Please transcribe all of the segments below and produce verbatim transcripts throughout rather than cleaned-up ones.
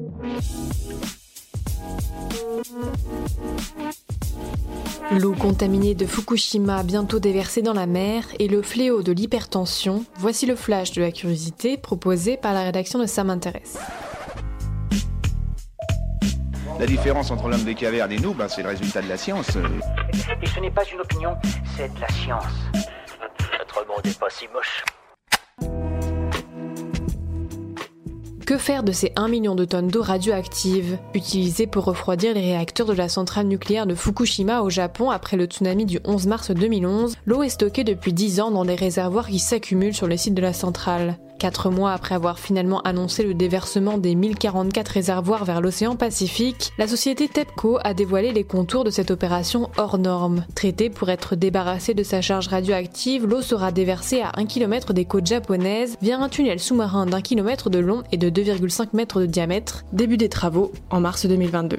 L'eau contaminée de Fukushima bientôt déversée dans la mer et le fléau de l'hypertension, voici le flash de la curiosité proposé par la rédaction de Ça m'intéresse. La différence entre l'homme des cavernes et nous, ben, c'est le résultat de la science. Et ce n'est pas une opinion, c'est de la science. Notre monde n'est pas si moche. Que faire de ces un million de tonnes d'eau radioactive, utilisées pour refroidir les réacteurs de la centrale nucléaire de Fukushima au Japon après le tsunami du onze mars deux mille onze? L'eau est stockée depuis dix ans dans des réservoirs qui s'accumulent sur le site de la centrale. Quatre mois après avoir finalement annoncé le déversement des mille quarante-quatre réservoirs vers l'océan Pacifique, la société TEPCO a dévoilé les contours de cette opération hors norme. Traitée pour être débarrassée de sa charge radioactive, l'eau sera déversée à un kilomètre des côtes japonaises via un tunnel sous-marin d'un kilomètre de long et de deux virgule cinq mètres de diamètre. Début des travaux en mars deux mille vingt-deux.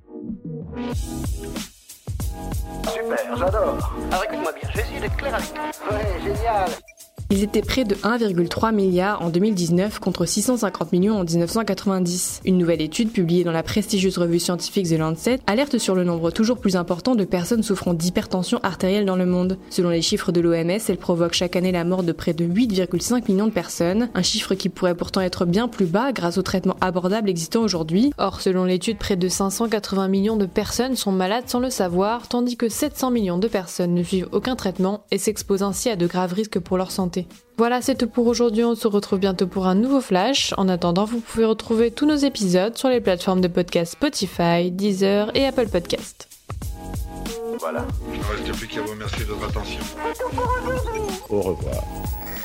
Super, j'adore. Alors écoute-moi bien, je vais essayer d'être clair avec toi. Ouais, génial. Ils étaient près de un virgule trois milliard en deux mille dix-neuf contre six cent cinquante millions en dix-neuf cent quatre-vingt-dix. Une nouvelle étude publiée dans la prestigieuse revue scientifique The Lancet alerte sur le nombre toujours plus important de personnes souffrant d'hypertension artérielle dans le monde. Selon les chiffres de l'O M S, elle provoque chaque année la mort de près de huit virgule cinq millions de personnes, un chiffre qui pourrait pourtant être bien plus bas grâce aux traitements abordables existants aujourd'hui. Or, selon l'étude, près de cinq cent quatre-vingts millions de personnes sont malades sans le savoir, tandis que sept cents millions de personnes ne suivent aucun traitement et s'exposent ainsi à de graves risques pour leur santé. Voilà, c'est tout pour aujourd'hui, on se retrouve bientôt pour un nouveau flash. En attendant, vous pouvez retrouver tous nos épisodes sur les plateformes de podcast Spotify, Deezer et Apple Podcast. Voilà. Il ne reste plus qu'à vous remercier de votre attention. Au revoir.